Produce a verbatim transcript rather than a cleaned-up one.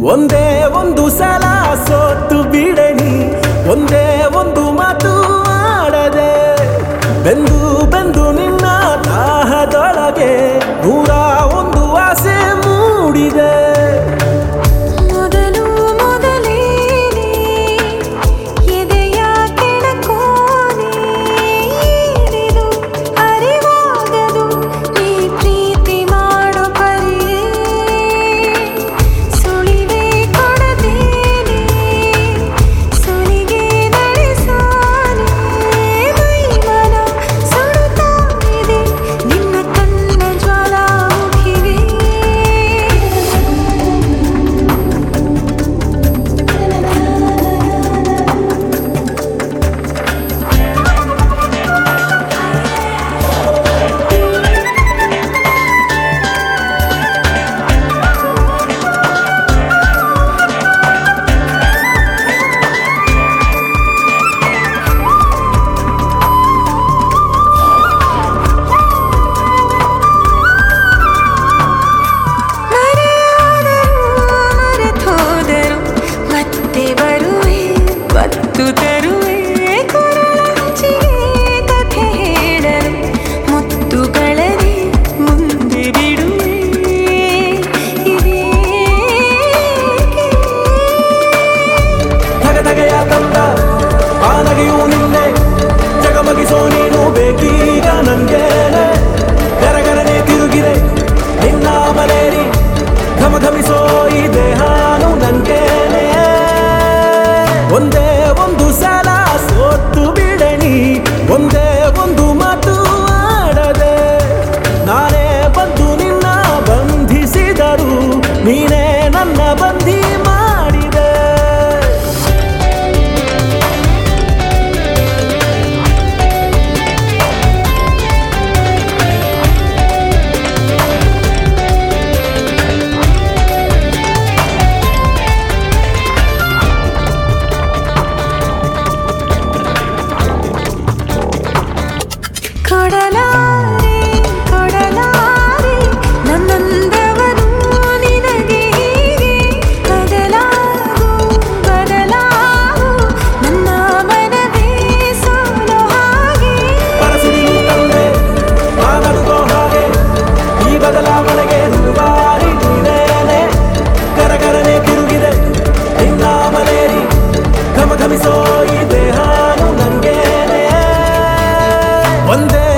ಒಂದೇ ಒಂದು ಸಲ ಸೋತು ಬಿಡಣಿ, ಒಂದೇ ಒಂದು ಮಾತು ಆಡದೆ, ಬೆಂದು ಬೆಂದು ನಿನ್ನ ದಾಹದೊಳಗೆ ನೂರ ಒಂದು ಆಸೆ ಮೂಡಿದೆ. ಬೇಕೀಗ ನಂಗೇನೆ ಗರಗರನೆ ತಿರುಗಿದೆ ನಿನ್ನ ಮನೇರಿ, ಘಮ ಘಮಿಸೋ ಈ ದೇಹಾನು ನಂಗೇನೆ. ಒಂದೇ ಒಂದು ಸಲ ಸೋತು ಬಿಡಣಿ, ಒಂದೇ ಒಂದು ಮಾತು ಆಡದೆ, ನಾನೇ ಬಂದು ನಿನ್ನ ಬಂಧಿಸಿದರು, ನೀನೇ ನನ್ನ ಬಂಧಿ ಮಾಡಿದೆ. ಕೊಡಲಾರೆ ಕೊಡಲಾರೆ ನನ್ನಂದವನು ನಿನಗೆ ಹೀಗೆ, ಬದಲಾಗು ಬದಲಾಗು ನನ್ನ ಮನವೇ ಸೋಲೋ ಹಾಗೆ. ಮನಸ್ಸಿನ ತಂದೆ ನಾನಡುಗೋ ಹಾಗೆ, ಈ ಬದಲಾವಣೆಗೆ ದುಬಾರಿ ನೀನೇನೆ, ಗರಗರನೆ ತಿರುಗಿದೆ ನಿನ್ನ ಮನೇರಿ, ಘಮ ಘಮಿಸೋ ಈ ದೇಹಾನು ನಂಗೇನೆ. ಒಂದೇ